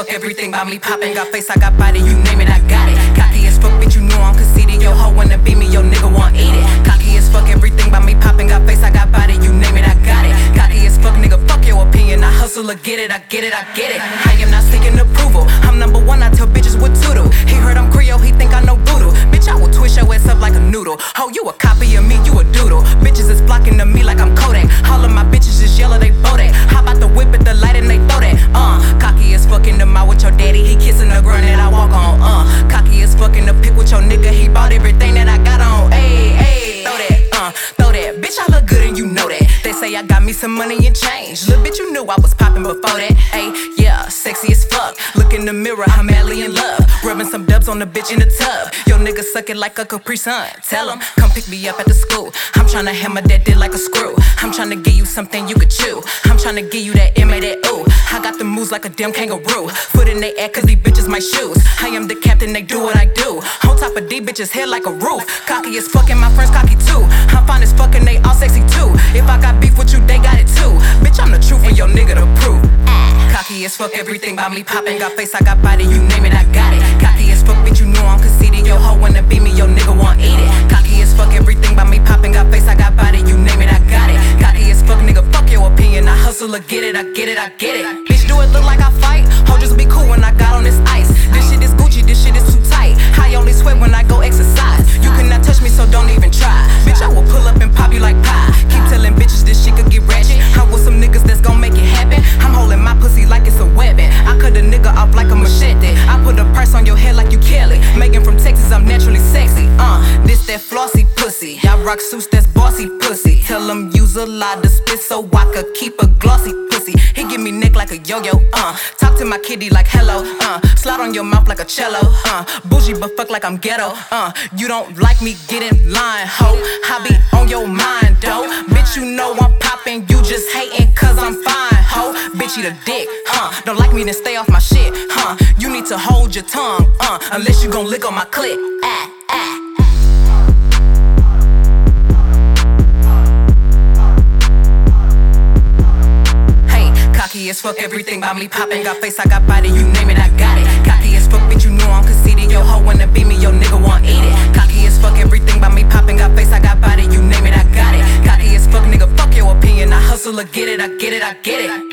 fuck, everything about me poppin'. Got face, I got body, you name it, I got it. Cocky as fuck, bitch, you know I'm conceited. Yo hoe wanna be me, yo nigga want eat it. Cocky as fuck, everything about me poppin'. Got face, I got body, you name it, I got it. Cocky as fuck, nigga, fuck your opinion. I hustle or get it, I get it, I get it. I am not seeking approval, I'm number one, I tell bitches what to do. He heard I'm Creole, he think I know voodoo. Bitch, I will twist your ass up like a noodle. Ho, you a copy of me, you a doodle. Bitches is flocking to me like I'm Kodak. All of my bitches is yellow, they Bodak. Hop out the whip at the light and they throw that. Cocky as fuck in the mouth with your daddy, he kissing the ground that I walk on. Cocky as fuck in the pic with your nigga, he bought everything that I got on. Ayy, ayy, throw that. Bitch, I look good and you know that. They say I got me some money and change. Little bitch, you knew I was poppin' before that. Ayy, yeah, sexy as fuck. Look in the mirror, I'm madly in love. Rubbing some dubs on the bitch in the tub. Yo nigga suck it like a Capri Sun. Tell him, come pick me up at the school. I'm tryna hammer that dick like a screw. I'm tryna give you something you could chew. I'm tryna give you that M.A. that ooh. I got the moves like a damn kangaroo. Foot in they ass cause these bitches my shoes. I am the captain, they do what I do. On top of these bitches head like a roof. Cocky as fuck and my friends cocky too. I'm fine as fuck and they all sexy too. If I got beef with you, they got it too. Bitch, I'm the truth and your nigga the proof. Cocky as fuck, everything about me poppin'. Got face, I got body, you name it, I got it. Cocky as fuck, bitch, you know I'm conceited. Yo hoe wanna be me, yo nigga want eat it. Cocky as fuck, everything about me poppin'. Got face, I got body, you name it, I got it. Cocky as fuck, nigga, fuck your opinion. I hustle or get it, I get it, I get it. Bitch, do it look like I fight? Ho, just be cool when I got on this ice. This shit is Gucci, this shit is too tight. I only sweat when I go exercise. You cannot touch me, so don't even try. Bitch, I will pull up and pop you like pie. Keep telling bitches this shit could get ratchet. I'm with some niggas that's gon' make it happen. I'm holding my pussy like it's a weapon. I cut a nigga off like a machete. I put a price on your head like you Kelly. Megan from Texas, I'm naturally sexy. This that flossy pussy. Y'all rock suits, that's bossy pussy. Tell them use a lot of spit so I could keep a glossy pussy. He give me neck like a yo-yo. Talk to my kitty like hello. Slide on your mouth like a cello. Bougie but fuck like I'm ghetto. You don't like me, get in line, ho. I be on your mind, though. Bitch, you know I'm poppin', you just hatin' cause I'm fine, ho. Bitch, eat a dick, don't like me, then stay off my shit, You need to hold your tongue, unless you gon' lick on my clit, Cocky as fuck, everything about me poppin'. Got face, I got body, you name it, I got it. Cocky as fuck, bitch, you know I'm conceited. Yo hoe wanna be me, yo nigga want eat it. Cocky as fuck, everything about me poppin'. Got face, I got body, you name it, I got it. Cocky as fuck, nigga, fuck your opinion. I hustle or get it, I get it, I get it.